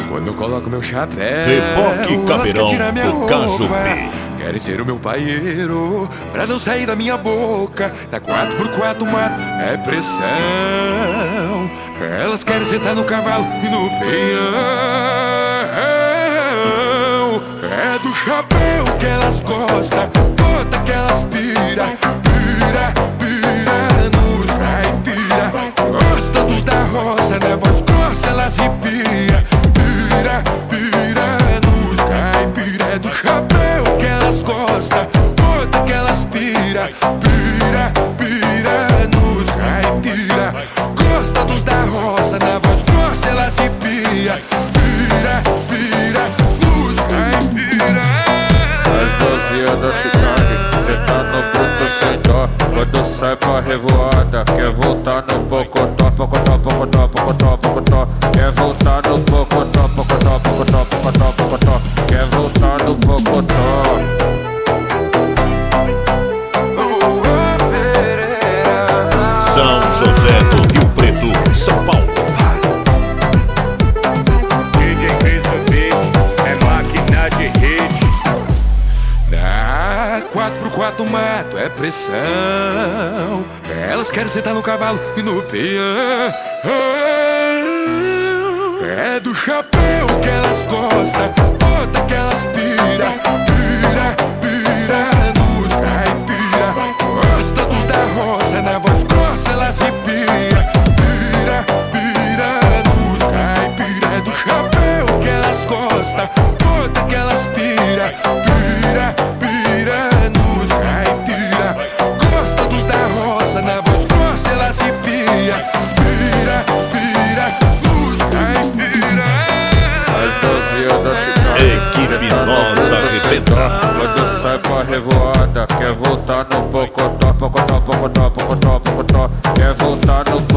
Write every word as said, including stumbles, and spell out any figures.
Quando eu coloco meu chapéu, Reboque Caveirão tira minha do Caju roupa. B. Querem ser o meu paieiro pra não sair da minha boca. Na quatro por quatro mato é pressão. Elas querem sentar no cavalo e no peão. É do chapéu que elas gostam, bota que elas pira, pira, pira nos caipira. Gosta dos da roça, na voz grossa elas arrepia. Pira, pira nos caipira. É do chapéu que elas gostam, bota que elas pira, pira, pira nos caipira. Gosta dos da roça, na voz grossa elas arrepia. Pira, pira nos caipira. As novinhas da cidade, cê tá no puto sem dó. Quando sai pra revoada, quer voltar no pocotó, pocotó, pocotó, pocotó, pocotó. Quer voltar no pocotó, pocotó, pocotó, pocotó, pocotó. Quer voltar no pocotó. São José do Rio Preto, São Paulo. D J Cris do beat, é máquina de hit. Na quatro por quatro mato é pressão. Elas querem sentar no cavalo e no peão. É do chapéu que elas gostam, bota que elas pira, pira, pira nos caipira. Gosta dos da roça, na voz grossa elas arrepia. Pira, pira nos caipira. É do chapéu que elas gostam, bota que elas pira, pira, pira nos caipira. Gosta dos da roça, na voz grossa elas arrepia. Pira, pira nos caipira. As novinhas da cidade, Equipe Nossa Arrebenta. quando sai pra revoada, quer voltar no pocotó, pocotó, pocotó, pocotó, pocotó. Quer voltar no